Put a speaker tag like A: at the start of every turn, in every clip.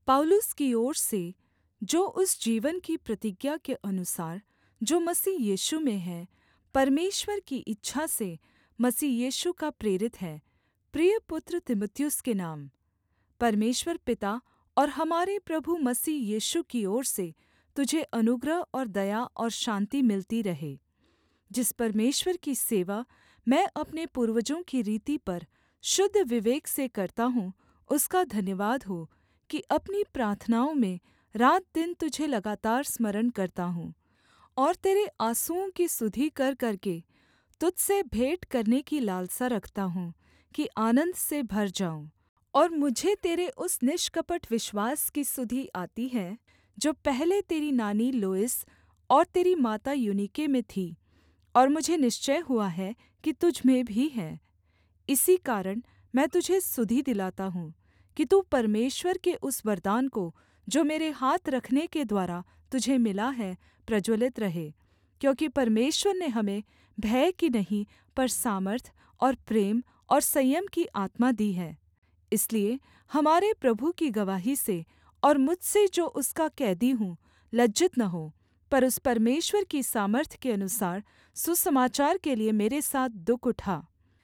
A: पौलुस की ओर से, जो उस जीवन की प्रतिज्ञा के अनुसार जो मसीह यीशु में है, परमेश्वर की इच्छा से मसीह यीशु का प्रेरित है, प्रिय पुत्र तीमुथियुस के नाम। परमेश्वर पिता और हमारे प्रभु मसीह यीशु की ओर से तुझे अनुग्रह और दया और शान्ति मिलती रहे। जिस परमेश्वर की सेवा मैं अपने पूर्वजों की रीति पर शुद्ध विवेक से करता हूँ, उसका धन्यवाद हो कि अपनी प्रार्थनाओं में रात-दिन तुझे लगातार स्मरण करता हूँ और तेरे आँसुओं की सुधि कर करके तुझ से भेंट करने की लालसा रखता हूँ कि आनन्द से भर जाऊँ। और मुझे तेरे उस निष्कपट विश्वास की सुधि आती है जो पहले तेरी नानी लोइस और तेरी माता यूनीके में थी, और मुझे निश्चय हुआ है कि तुझ में भी है। इसी कारण मैं तुझे सुधि दिलाता हूँ कि तू परमेश्वर के उस वरदान को जो मेरे हाथ रखने के द्वारा तुझे मिला है प्रज्वलित रहे, क्योंकि परमेश्वर ने हमें भय की नहीं पर सामर्थ और प्रेम और संयम की आत्मा दी है। इसलिए हमारे प्रभु की गवाही से और मुझसे जो उसका कैदी हूँ, लज्जित न हो, पर उस परमेश्वर की सामर्थ्य के अनुसार सुसमाचार के लिए मेरे साथ दुःख उठा,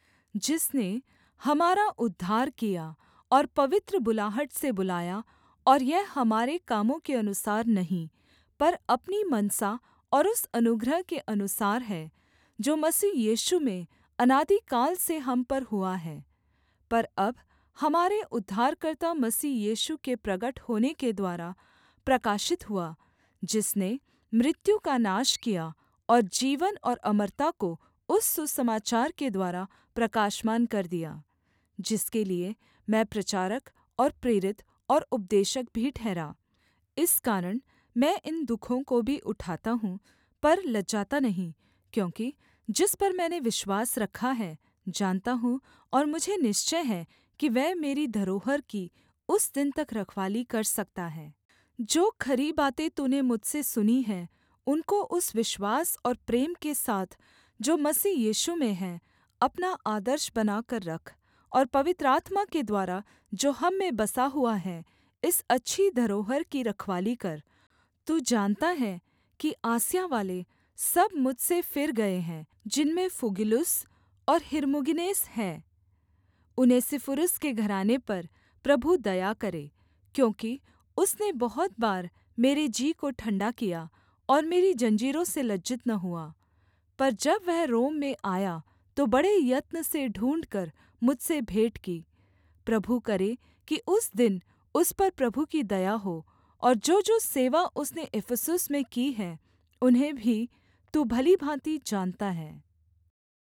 A: जिसने हमारा उद्धार किया और पवित्र बुलाहट से बुलाया, और यह हमारे कामों के अनुसार नहीं, पर अपनी मनसा और उस अनुग्रह के अनुसार है, जो मसीह यीशु में अनादिकाल से हम पर हुआ है। पर अब हमारे उद्धारकर्ता मसीह यीशु के प्रगट होने के द्वारा प्रकाशित हुआ, जिसने मृत्यु का नाश किया और जीवन और अमरता को उस सुसमाचार के द्वारा प्रकाशमान कर दिया, जिसके लिए मैं प्रचारक और प्रेरित और उपदेशक भी ठहरा। इस कारण मैं इन दुःखों को भी उठाता हूँ, पर लजाता नहीं, क्योंकि जिस पर मैंने विश्वास रखा है जानता हूँ, और मुझे निश्चय है कि वह मेरी धरोहर की उस दिन तक रखवाली कर सकता है। जो खरी बातें तूने मुझसे सुनी हैं, उनको उस विश्वास और प्रेम के साथ जो मसीह यीशु में है, अपना आदर्श बनाकर रख, और पवित्र आत्मा के द्वारा जो हम में बसा हुआ है, इस अच्छी धरोहर की रखवाली कर। तू जानता है कि आसिया वाले सब मुझसे फिर गए हैं, जिनमें फुगिलुस और हिरमुगिनेस है। उनेसिफुरुस के घराने पर प्रभु दया करे, क्योंकि उसने बहुत बार मेरे जी को ठंडा किया और मेरी जंजीरों से लज्जित न हुआ। पर जब वह रोम में आया तो बड़े यत्न से ढूँढ़कर मुझसे भेंट की। प्रभु करे कि उस दिन उस पर प्रभु की दया हो, और जो सेवा उसने इफिसुस में की है, उन्हें भी तू भली भाँति जानता है।